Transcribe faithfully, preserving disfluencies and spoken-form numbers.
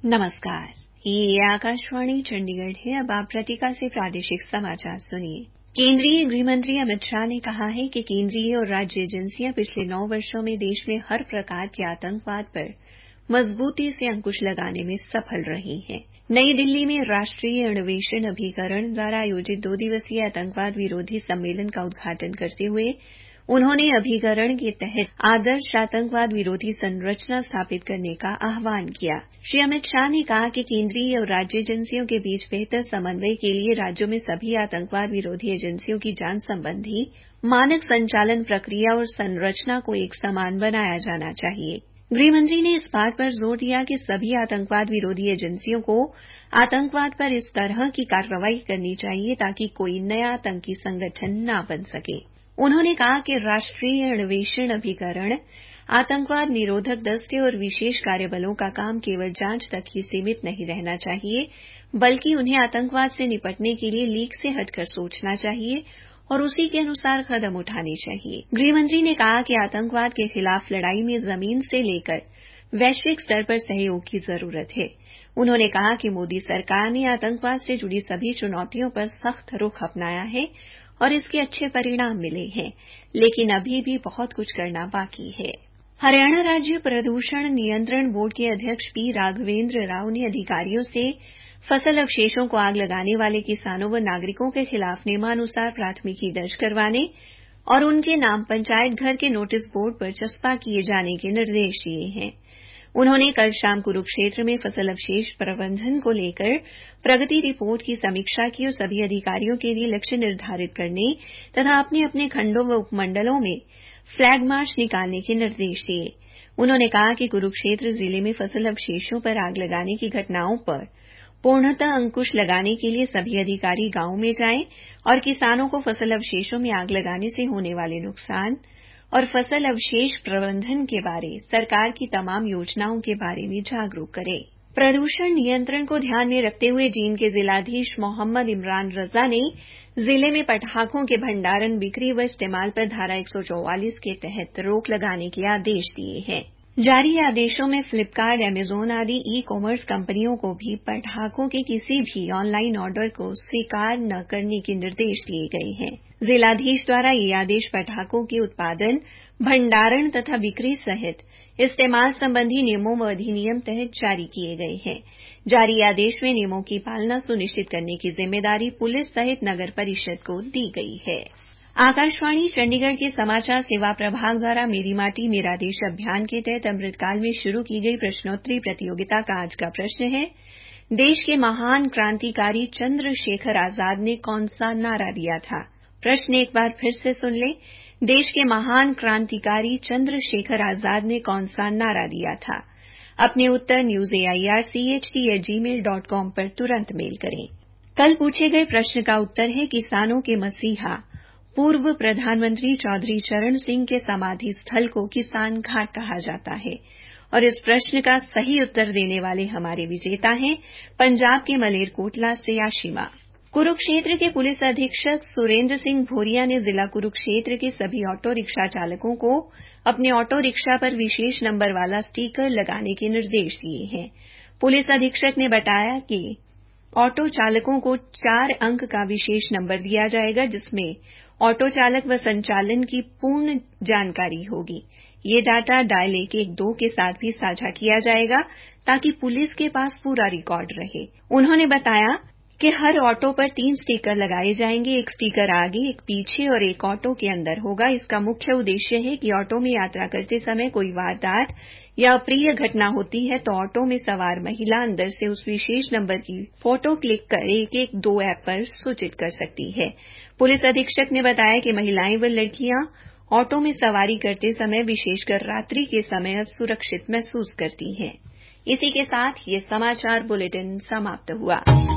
नमस्कार, ये आकाशवाणी चंडीगढ़ है। अब आप प्रतीका से प्रादेशिक समाचार सुनिए। केंद्रीय गृह मंत्री अमित शाह ने कहा है कि केंद्रीय और राज्य एजेंसियां पिछले नौ वर्षों में देश में हर प्रकार के आतंकवाद पर मजबूती से अंकुश लगाने में सफल रही हैं। नई दिल्ली में राष्ट्रीय अन्वेषण अभिकरण द्वारा आयोजित दो दिवसीय आतंकवाद विरोधी सम्मेलन का उद्घाटन करते हुए उन्होंने अभिकरण के तहत आदर्श आतंकवाद विरोधी संरचना स्थापित करने का आह्वान किया। श्री अमित शाह ने कहा कि केंद्रीय और राज्य एजेंसियों के बीच बेहतर समन्वय के लिए राज्यों में सभी आतंकवाद विरोधी एजेंसियों की जांच संबंधी मानक संचालन प्रक्रिया और संरचना को एक समान बनाया जाना चाहिए। गृहमंत्री ने इस बात पर जोर दिया कि सभी आतंकवाद विरोधी एजेंसियों को आतंकवाद पर इस तरह की कार्रवाई करनी चाहिए ताकि कोई नया आतंकी संगठन न बन सके। उन्होंने कहा कि राष्ट्रीय अन्वेषण अभिकरण आतंकवाद निरोधक दस्ते और विशेष कार्यबलों का काम केवल जांच तक ही सीमित नहीं रहना चाहिए, बल्कि उन्हें आतंकवाद से निपटने के लिए लीक से हटकर सोचना चाहिए और उसी के अनुसार कदम उठाने चाहिए। गृहमंत्री ने कहा कि आतंकवाद के खिलाफ लड़ाई में जमीन से लेकर वैश्विक स्तर पर सहयोग की जरूरत है। उन्होंने कहा कि मोदी सरकार ने आतंकवाद से जुड़ी सभी चुनौतियों पर सख्त रुख अपनाया है और इसके अच्छे परिणाम मिले हैं, लेकिन अभी भी बहुत कुछ करना बाकी है। हरियाणा राज्य प्रदूषण नियंत्रण बोर्ड के अध्यक्ष पी राघवेंद्र राव ने अधिकारियों से फसल अवशेषों को आग लगाने वाले किसानों व नागरिकों के खिलाफ नियमानुसार प्राथमिकी दर्ज करवाने और उनके नाम पंचायत घर के नोटिस बोर्ड पर चस्पा किए जाने के निर्देश दिए हैं। उन्होंने कल शाम कुरुक्षेत्र में फसल अवशेष प्रबंधन को लेकर प्रगति रिपोर्ट की समीक्षा की और सभी अधिकारियों के लिए लक्ष्य निर्धारित करने तथा अपने अपने खंडों व उपमंडलों में फ्लैग मार्च निकालने के निर्देश दिए। उन्होंने कहा कि कुरुक्षेत्र जिले में फसल अवशेषों पर आग लगाने की घटनाओं पर पूर्णतः अंकुश लगाने के लिए सभी अधिकारी गांव में जाएं और किसानों को फसल अवशेषों में आग लगाने से होने वाले नुकसान और फसल अवशेष प्रबंधन के बारे सरकार की तमाम योजनाओं के बारे में जागरूक करें। प्रदूषण नियंत्रण को ध्यान में रखते हुए जींद के जिलाधीश मोहम्मद इमरान रजा ने जिले में पटाखों के भंडारण, बिक्री व इस्तेमाल पर धारा एक सौ चौवालीस के तहत रोक लगाने के आदेश दिए हैं। जारी आदेशों में फ्लिपकार्ट, अमेजन आदि ई कॉमर्स कंपनियों को भी पटाखों के किसी भी ऑनलाइन ऑर्डर को स्वीकार न करने के निर्देश दिए गए हैं। जिलाधीश द्वारा ये आदेश पटाखों के उत्पादन, भंडारण तथा बिक्री सहित इस्तेमाल संबंधी नियमों व अधिनियम तहत जारी किए गए हैं। जारी आदेश में नियमों की पालना सुनिश्चित करने की जिम्मेदारी पुलिस सहित नगर परिषद को दी गई है। आकाशवाणी चंडीगढ़ के समाचार सेवा प्रभाग द्वारा मेरी माटी मेरा देश अभियान के तहत अमृतकाल में शुरू की गई प्रश्नोत्तरी प्रतियोगिता का आज का प्रश्न है, देश के महान क्रांतिकारी चंद्रशेखर आजाद ने कौन सा नारा दिया था? प्रश्न एक बार फिर से सुन लें, देश के महान क्रांतिकारी चंद्रशेखर आजाद ने कौन सा नारा दिया था? अपने उत्तर news A I R C H T eight gmail dot com पर तुरंत मेल करें। कल पूछे गए प्रश्न का उत्तर है, किसानों के मसीहा पूर्व प्रधानमंत्री चौधरी चरण सिंह के समाधि स्थल को किसान घाट कहा जाता है और इस प्रश्न का सही उत्तर देने वाले हमारे विजेता हैं पंजाब के मलेरकोटला से आशिमा। कुरुक्षेत्र के पुलिस अधीक्षक सुरेंद्र सिंह भोरिया ने जिला कुरुक्षेत्र के सभी ऑटो रिक्शा चालकों को अपने ऑटो रिक्शा पर विशेष नंबर वाला स्टीकर लगाने के निर्देश दिए हैं। पुलिस अधीक्षक ने बताया कि ऑटो चालकों को चार अंक का विशेष नंबर दिया जाएगा, जिसमें ऑटो चालक व संचालन की पूर्ण जानकारी होगी। ये डाटा डायल एक एक दो के साथ भी साझा किया जाएगा ताकि पुलिस के पास पूरा रिकॉर्ड रहे। उन्होंने बताया कि हर ऑटो पर तीन स्टीकर लगाए जाएंगे, एक स्टीकर आगे, एक पीछे और एक ऑटो के अंदर होगा। इसका मुख्य उद्देश्य है कि ऑटो में यात्रा करते समय कोई वारदात या अप्रिय घटना होती है तो ऑटो में सवार महिला अंदर से उस विशेष नंबर की फोटो क्लिक कर एक एक दो ऐप पर सूचित कर सकती है। पुलिस अधीक्षक ने बताया कि महिलाएं व लड़कियां ऑटो में सवारी करते समय विशेषकर रात्रि के समय सुरक्षित महसूस करती हैं। इसी के साथ ये समाचार बुलेटिन समाप्त हुआ।